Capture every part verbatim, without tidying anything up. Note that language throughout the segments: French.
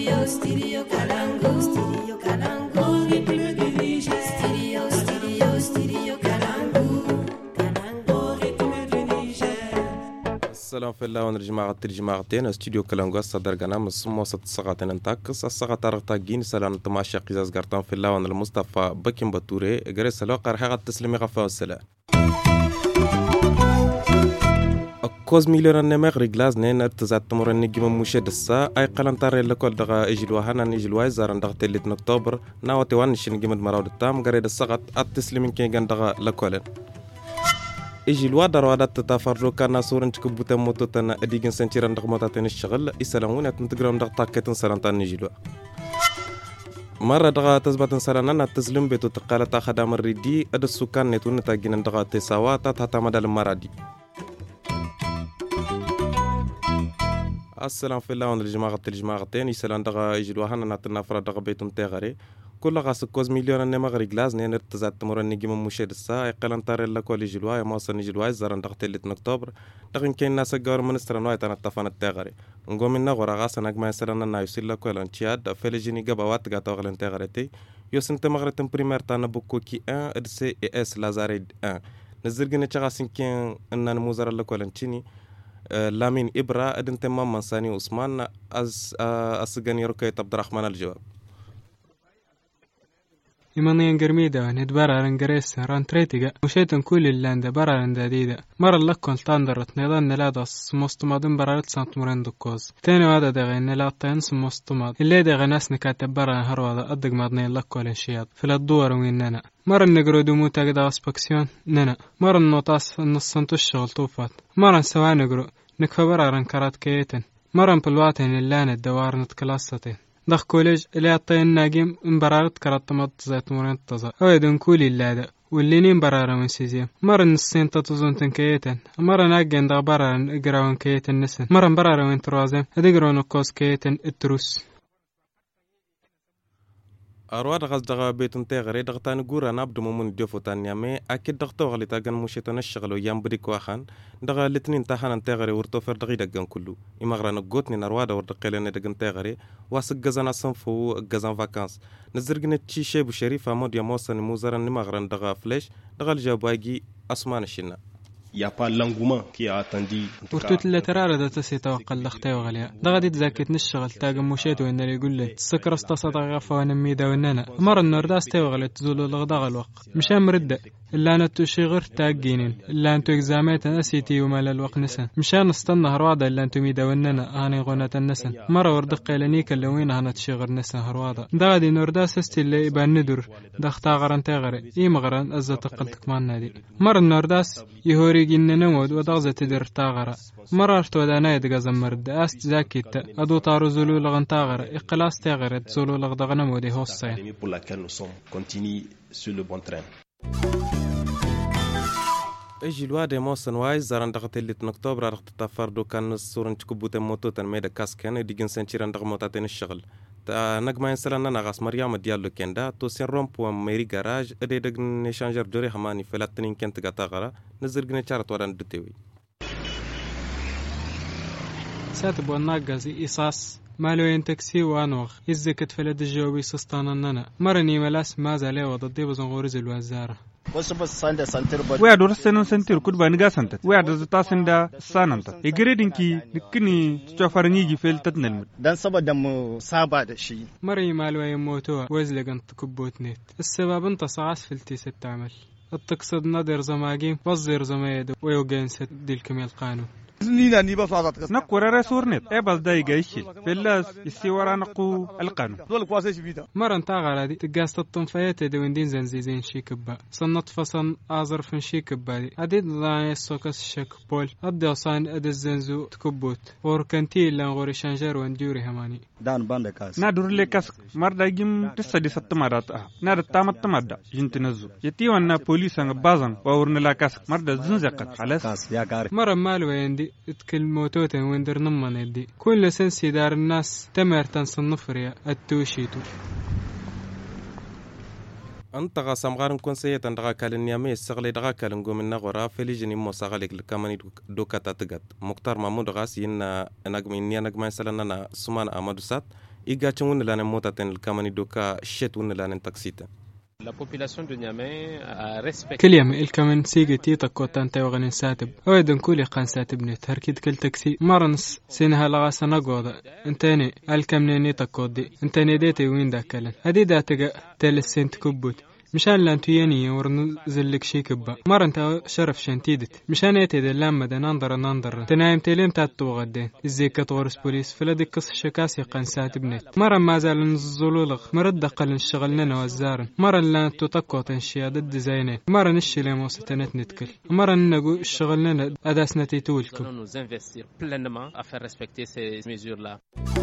Studio, Studio Kalangu. Studio Kalangu. Studio, Studio, Studio Kalangu. Kalangu. السلام في الله ونرجع ترجمعتين استوديو كلانغو صدر غنا مسمو ست ساعتين انتاكس الساعه ترتاجين سلام تماشى قزاز غرتان في الله ون المصطفى بكم بتوري غرس لو قرحه تسلمي غفا السلام كوز مليون نمغ رجلاز نين ارتزات تمر النجم مشهد السا اي قلن ترى لكل دغا اجلوا هنا نجلوا زارن دغ تلت اكتوبر ناوتي وان شي نجم مراود التام غريد السقط التسليم كي غن دغا لكل اجلوا دروادات تتفرجوا كان صورن تكبوت موتو تن اديغن سنتيران دغ موتاتن الشغل يسلمون تنتجرون دغ طاقتن سلانتان نجلوا مرة دغا تزبط سلاننا التسليم بيتو تقالتا خدام الريدي اد السكان نتون تاجين دغا تساوات تتمدى المرادي السلام في الله ونرجع الجماعة تاني سلام دغا يجلوا هنا ناتنا فرا دغا بيتم تغري كل غاس كوز مليون نمغ رجلاز نين ارتزات تمر النجم مشهد السا قلن تار لك ولي جلوا ما وصل نجلوا زرن دغ تلت اكتوبر دغ كاين ناس غور منستر نويت انا تفان التغري نقوم من غورا غاس نغما سلان نا يسيل لك ولن تشاد فلجيني غباوات غا توغلن تغرتي يوسنت مغرتم بريمير تانا بوكو كي واحد اد سي اس لازاريد واحد نزرغني تشغاسين كين ان موزر لك ولن تشيني لامين إبرا أدن تمام منساني عثمان أز أسجني ركية عبد الرحمن الجواب يمانين قرميدا ندبارا رنجريس رانتريتيغا وشيتن كل اللاندا برا رنداديدا مرة لكن تاندرت نيضان نلادس مستمادن برارت سانت مرندوكوز تاني وادا دغي نلاتين سمستماد اللي دغي ناس نكاتب برا هروادا أدق مادنين لكو الانشياد فلا الدور ويننا مرة نقرو دمو تاقدا اسباكسيون ننا مرة نوطاس نصنتو الشغل طوفات مرة نسوا نقرو نكفى برا رنكرات كيتن مرة بلواتين اللان الدوار نتكلاستين دخ كوليج اللي عطين ناقيم مبرارت كرات زيت مورين تزا اويدن كولي اللادا واللي مبرارة من سيزيم مرة نسين تتزون تنكيتن مرة ناقين دغ برارا اقراون كيتن نسن مرة مبرارة من تروازم ادقرون الكوز كيتن التروس أرواد غاز دغا بيتن تغري دغتان غورا نابدو ممون ديوفو تانيامي أكيد دغتو غالي تاقن موشيتان الشغلو يامبريك واخان دغا لتنين تاحانا تغري ورطو فردغي دقن كلو إماغرانا غوتني ناروادا وردقيلاني دقن تغري واسق غزانا صنفو غزان فاكانس نزرقني تشي شيبو شريفة مود ياموسان موزاران نماغران دغا فليش دغا الجابواجي أسمان الشنا Il n'y a pas l'engouement qui a attendu. ورتوت اللي ترارد تسي توقع لختي وغليا دغدي تزاكت نشغل تاق موشيت وين اللي يقول لي سكر استصدق غفا ونميدا وننا مر النورداس تيوغل تزول الغدغ الوقت مش مرده الا انا توشي غير تاقينين الا انتو اكزامات نسيتي ومال الوقت نسن مشان نستنى هروادا الا انتو ميدا وننا اني غنة النسن مره وردق لنيك اللي وين انا تشغر نسن هروادا دغدي نورداس استي اللي يبان ندر دختا غران تغري اي مغران ازت قلتك مان نادي مر النورداس يهوري جن نمود ودغزة تدر تاغرا مررت ودانا يدغ زمرد است زاكيت ادو طارو زلو لغن تاغرا اقلاس تاغرت زلو لغدغ نمودي هوسين اجي الواد موسن وايز زارن دغت اللي اكتوبر رغت تفردو كان الصورن تكبوت موتو تن ميدا كاسكن ديجن سنتيران دغ موتاتين الشغل تا نغما ينسلنا نغاس مريم ديالو كندا تو سين رومبو ميري غاراج ادي دغ نيشانجر دوري هماني فلاتنين كنت غتاغرا نزرغني چارت ودان دتوي ساتبو الناقزي إيصاص مالو ينتكسي وانوغ إزكت فلد الجوابي سستاننا مرني ملاس ما زالي وضدي بزنغورز الوزارة ويا دور سنن سنتير كود بانغا سنت ويا دور تاسندا سانانتا يغريدينكي نكني تشوفرنيجي فيل تتنل dan saboda mu saba da shi مري مالو يموتوا وزلقن تكبوت نيت السبب انت صعاس فلتي ستعمل التقصد نادر زماجين وزير زمايد ويوغين ست ديلكم القانون نينا ني بفاضت نقرر سورنت ابل داي جايشي فلاس يسيورا نقو القانون دول كواسش بيدا مرن تاغرا دي تقاست الطنفايات دي ويندين زنزيزين شيكبا صنت فصن ازر فن شيكبا دي اديد لا يسوكس شك بول ادي اصان اد الزنزو تكبوت وركنتي لا غوري شانجر ونديوري هماني دان باند كاس نادور لكاس مردا جيم تسدي ستمارات ناد تامت تمدا جنتنزو يتي وانا بوليس ان بازن وورن لاكاس مردا زنزقت خلاص مرن مالو يندي اتكل موتوتين ويندر نمان يدي كل سنسي دار الناس تمر تنصنفر يا التوشيتو أنت قاسم غارن كونسية تندغا كالنيامي السغلي دغا كالنغو من نغورا فليجني موساغليك لكاماني دوكا تاتغات مختار محمود غاس ين نغمي نيا نغمي سلاننا سمان أمادو سات igacin wani lanen mota ten kamani doka shet wani lanen taksita. La population de Niamey a respecté كل يوم الكمن سيجي تيتا كوتان تيوغن ساتب أويدن كولي قان ساتب نت هركيد كل تكسي مرنس سينها لغاسا نقوضا انتاني الكمن نيتا كودي انتاني ديتي وين داكالن هدي داتقا تالس سنت كبوت مشان لان توياني ورنزل لك شي كبا مرة انت شرف شانتيدت مشان ايتي دي لامة دي ننظر ننظر تنايم تيلين تاتو غدين ازيكا طورس بوليس فلا دي قص شكاسي قنسات بنيت مرة ما زال نزلولغ مرة دقل نشغلنا وزارن مرة لان تطقو تنشي ضد زينين مرة نشي لي موستنت نتكل مرة ننقو شغلنا اداسنا تيتولكم nous investir pleinement à faire respecter ces mesures-là.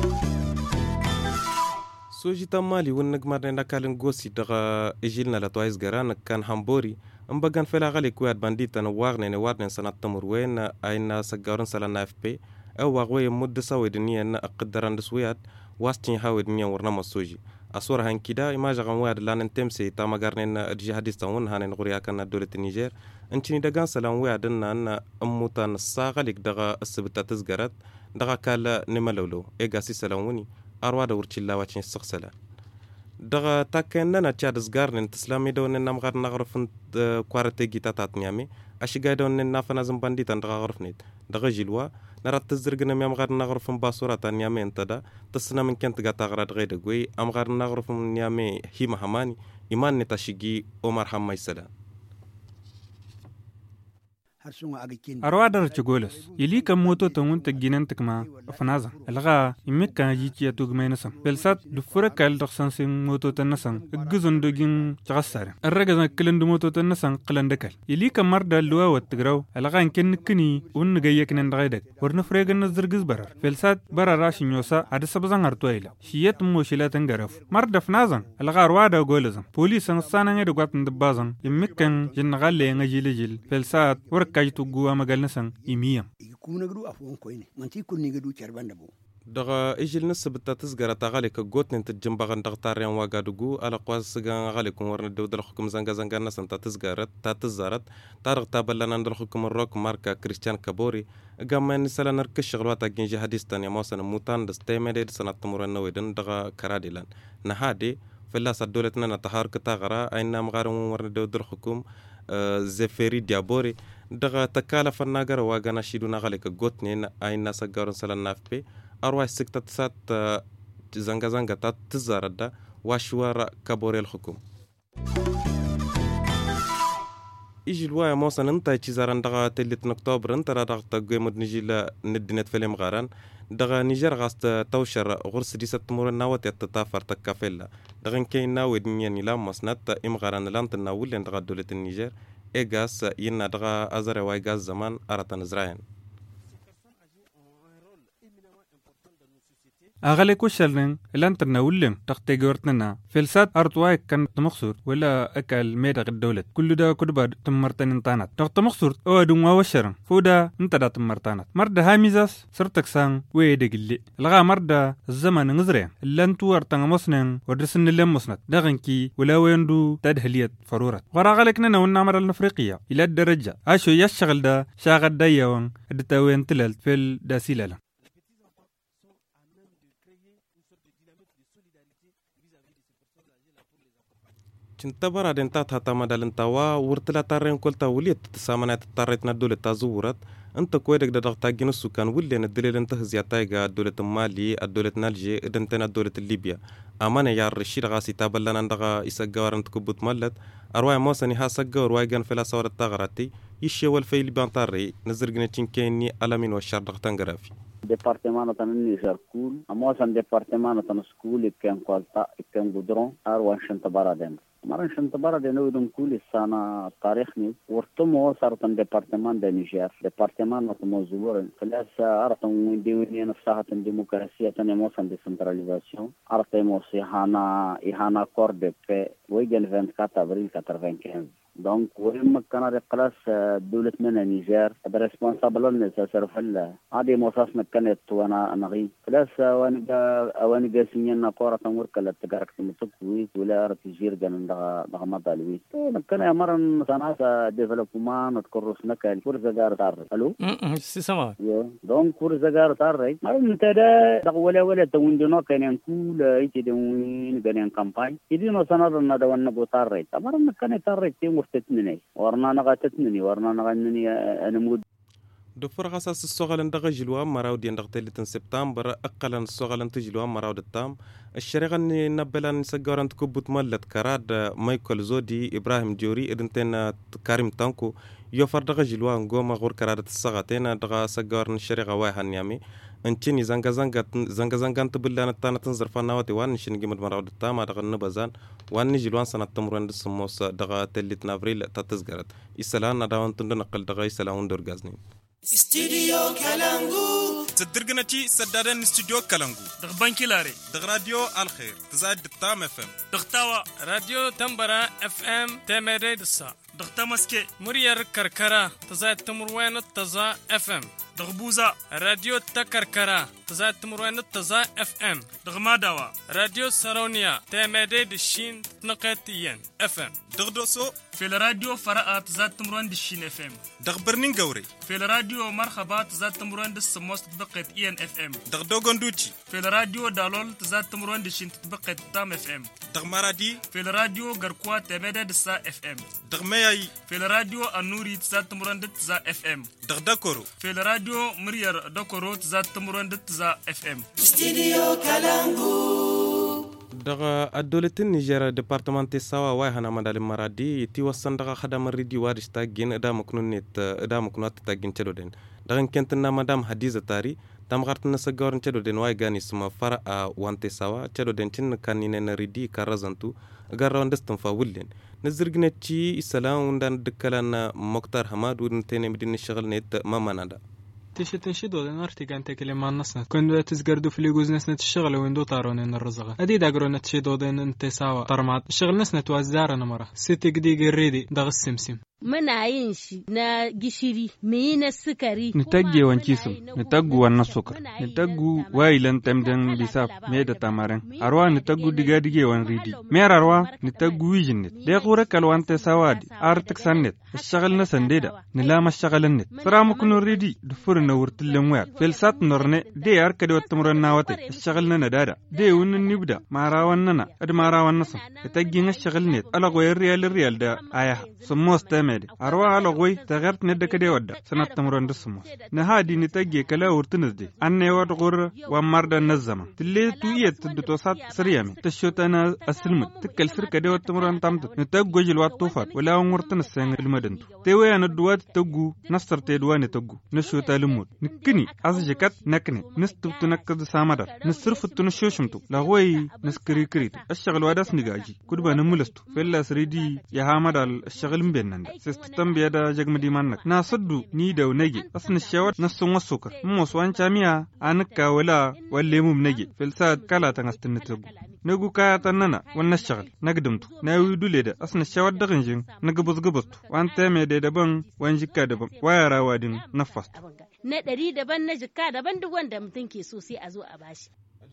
سوجي مالي ونك مرنا نكالن غوسي دغا اجيلنا لتوايز غران كان همبوري امبغان فلا غالي كواد بانديتا نواغني نوارن سنه تمر وين اين سغارن سلا اف بي او واغوي مد سويدني ان اقدران دسويات واستين هاودني ورنا مسوجي اصور هان كدا ما جغان واد لان تمسي تاما غارنن جهادستون هان غوريا كان دوله النيجر انتني دغان سلام وادن ان اموتان ساغليك دغا السبتا تزغرت دغا كالا نملولو ايغاسي سلاموني أرواد ورتشلا واتشين سقسلا دغا تاكننا تشاد زغارن تسلامي دون نمغار نغرف كوارتي جيتا تاتنيامي اشيغا دون نافنا زمباندي تندغا غرفنيت دغا جيلوا نرات تزرغنا ميامغار نغرف باسورا تانيامي انتدا تسنا من كنت غاتا غراد غيد غوي امغار نغرف نيامي هيما حماني ايمان نتاشيغي عمر حماي سلا أروادر تقولس يلي كم موتو تمون تجينن تكما فنازا الغا يمك كان يجي يتوج مينسم بلسات دفورة كال دخسان سين موتو تنسان الجزون دوجين تغسر الرجال كلن دموتو تنسان قلن دكال يلي كم مرد اللوا وتجرو الغا يمكن كني ون جايك نندغيدك ورنفرج النزر جز برر بلسات برر راش نيوسا عد سبزان هرتويلا شيات موشيلا تنجرف مرد فنازا الغا أروادر قولزم بوليس نصانا يدقات ندبازن يمك كان جنغال لين جيل جيل بلسات ورك كايتو جوا مجال نسان إيميا. يكون غرو أفهم كوينه، من تيكون نيجدو تشربان دبو. دغا إجل نسب التتزجر تغالك جوت نت الجنبغن دغتاريان واجادوجو على قواس سجان غالكم ورن الدود الحكم زنجا زنجا نسن تتزجرت تتزارت تارق تابلنا عند الحكم الروك ماركا كريستيان كابوري جامع نسلا نركش غلوات أجين جهادستان يا موسنا موتان دستيمة سنة تمر النويدن دغا كراديلان نهادي في الله صدولتنا نتهار كتاغرا أين مغارم ورن الدود الحكم زفيري ديابوري دغا تكالف الناجر واجانا شيدو نغالك جوتنين أين ناس جارن سلا نافبي أروح سكتة سات زنجا زنجا تات تزاردا واشوار كابوري الحكوم إيجي الوايا موسى ننتا يتزارن دغا تلت أكتوبر انتا را دغا تقويمد نجيلا ندنت فيلم غاران دغا نيجر غاست توشر غرس دي ست مورن ناوت يتتافر تكافيلا دغا نكين ناوي دنيا نيلام مصنات إم غاران لانت ناولين دغا دولة النيجر إيغاس ينا دغا أزر واي غاز زمان أراتان زراين أغلى كوشلن الانتر ناولن تختي جورتنا فلسات أرتواي كان تمخصور ولا أكل ميدا الدولة كل دا كدبر تمرتن انتانات تخت مخصور أو دون وشرن فودا انت دا تمرتانات مرد هاميزاس سرتك سان ويدق اللي لغا مرد الزمن نزرين اللانتو أرتن مصنن ودرسن اللي مصنت دغنكي ولا ويندو تدهليت فرورات ورا غلقنا نونامر الأفريقية إلى الدرجة عاشو يشغل دا شاغد دايوان الدتاوين تلال فيل دا سيلالا تنتبر دنتا تاتا مدال توا ورتلا تارين كل توليت تسامنات تاريتنا دولة تزورت انت كويدك دغ تاجين السكان ولي الدليل انت زياتايغا دولة مالي الدولة نالجي دنتنا دولة ليبيا امانه يا رشيد غاسي تابلنا ندغا اسغاورن تكبوت ملت ارواي موسني ها سغور وايغان فلا صور التغراتي يشي والفيل بانطاري نزرغنا تشنكيني الامين والشر دغ تنغرافي ديبارتمان تن نيجر كول اموسن ديبارتمان تن سكول كان كولتا كان غودرون ارواي شنت بارادن مرن شنت بارادن ودن كول السنه تاريخني ورتمو صارتن ديبارتمان د نيجر ديبارتمان تموزور فلاس ارتم ديوني نفسها ديمقراطيه تن موسن ديسنتراليزاسيون ارتمو سي هانا ايهانا كورد في ويجن أربعة وعشرين ابريل خمسة وثمانين دونك وين كان هذا قلاس دولة من النيجر هذا ريسبونسابل الناس صرف الله هذه مصاصنا كانت وانا انا غي قلاس وانا وانا جالسين قرة تمر كلا تجارك تمسكوي ولا رتجير جن ده ده ما دالوي كان يا مرن صناعة ديفلوبمان نذكر سنك كورس جار تار الو سيسما دونك كورس جار تار ما انت ده ولا ولا توندنا كان ينقول ايتي دون كان كامباين يدينا صنعنا ده وانا بوتار مرن كان تار مفتتني ورنا نغتتني ورنا نغنني انا مود دفر غاساس الصغل ندغ جلوا مراو دي ندغ تلتن سبتمبر اقلا الصغل تجلوا مراو دتام الشريغه نبلا نسغورن تكبت ملت كراد مايكل زودي ابراهيم جوري ادنتن كريم تانكو يوفر دغ جلوا غوما غور كراد الصغتين دغ سغورن الشريغه واي هنيامي انتني زنگا زنگا زنگا زنگا تبلان تانا تنزر فناوتي وان نشنجي مد مراو دتام دغ نبزان وان جلوان سنه تمرند سموس دغ تلت نافريل تتزغرت اسلان داون تندنقل دغ اسلان دورغازني استوديو كالانغو تدرجنتي سدادن استوديو كالانغو دغ بانكي لاري دغ راديو الخير تزاد التام اف ام دغ تاوا راديو تمبرا اف ام تمرد السا دغ تمسكي مرير كركرا تزاد تمروين التزا اف ام دغ بوزا راديو تكركرا تزاد تمروين التزا اف ام دغ ماداوا راديو سارونيا تمرد الشين نقطيين اف ام دغ دوسو في الراديو فرقة تزاد تمروين الشين اف ام دغ برنين غوري في الراديو مرحبا تزاد تمروين السموس تبقيت اي ان اف ام دغ دوغوندوتي في الراديو دالول تزاد تمروين الشين تبقيت تام اف ام دغ مرادي في الراديو غركوا تمدد السا اف ام دغ مياي في الراديو النوري تزاد تمروين تزا اف ام دغ داكورو في الراديو مرير داكورو تزاد تمروين تزا اف ام استوديو كالانغو daga adolatin Niger departement sawa way hana madal maradi ti wasan daga khadam ridi wadista gen da maknun net da maknut ta gen cedoden daga kentina madam hadiza tari tam gartna sagorn cedoden way gani suma fara a wante sawa cedoden tin kanine na ridi karazantu garron destan fa wullen nazirgnati isalam undan dukkalana moktar hamad wudin tene midin shagal net mamanada تيش تنشدو لنا ارتيغان تكلم مع النصنا كنت تزقردو في ليجوز نسنا الشغل ويندو طارون الرزقة ادي داقرو نتشيدو دين انت ساوا طرمات الشغل نسنا توزارنا مرة ستة قديق الريدي داغ السمسم muna yin shi na gishiri me na sukari nitagge wankisum nitaggu wannan sukar nitaggu wailan tamdan bisaf me da tamaran arwa nitaggu diga dige wan ridi me arwa nitaggu wijinnet de qura kalwante sawadi artik sannet shagal na sandeda nilama shagalan net saramu kunu ridi dufur na wurtillen wayar felsat norne de yar kade wattumran nawate shagal na nadada de wunin nibda marawan nana ad marawan nasam nitaggi na shagal net ala goyar riyal riyal da aya sumos arwa ala goy tagart nedda kade wadda sanat tamron dusmo na hadi ni tagge kala wurtunsde anne wad gur wa marda nazama tille tuyet to sat sriyame tashotana aslimut tikal sir kade wat tamron tamtu ni taggo jil wat tufat wala wurtun sen ilmadantu tewe an duwat taggu nasar te duwane taggu na shota lumut nikini asjikat nakne nistubtu nakad samada nisrfutu nishoshumtu la goy niskri kritu ashgal wadas nigaji kudba namulastu fella sridi ya hamadal ashgal mbennanda tambia da jagmadi mannak na saddu ni da nage asna shawat na sun wasuka mos wancha miya anka wala walle mum nage filsa kala tan astin tagu nagu kaya tanana wannan shagal nagdumtu na yi dule da asna shawat da ganjin nagabus gabustu wanta me da daban wan jikka daban waya rawadin nafas na dari daban na jikka daban duk wanda mutun ke so sai a zo a bashi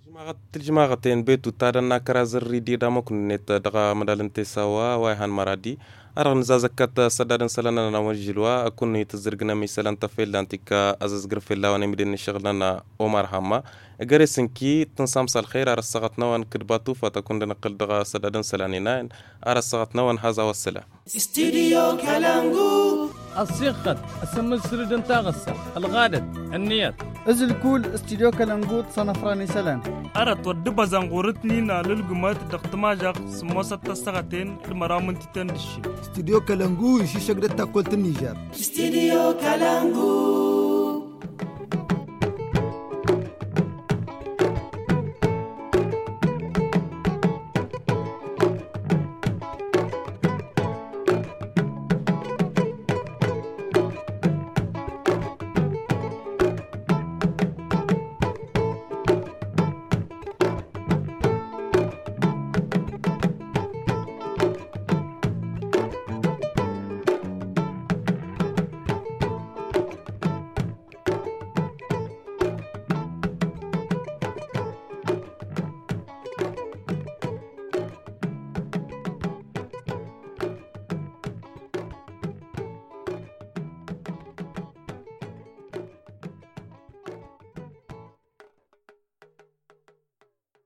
الجماعتين بيتو تادنا كرازر ريدي دامك نت دغا مدالن تساوا وايهان مرادي أرغن زازكت سدادن سلنا نوجلوا أكون يتزرقنا مثلا تفيل لانتيكا أزاز غرفيلا ونمدين شغلنا عمر حما غريسنكي تنسامس الخير أرسغتنا وان كدباتو فتكون نقل دغا سدادن سلانينين أرسغتنا وان هذا والسلام استوديو كالانغو الصيقت اسم السردن تاغسا الغادت النيات ازل كول استوديو كالانغو صنفراني سلام أرت ودبا زنغورتني نا للقمات دقتماجاق سموسة تسغتين المرامن تتندشي استوديو كالانغو يشي شقدت تاكلت النيجر استوديو كالانغو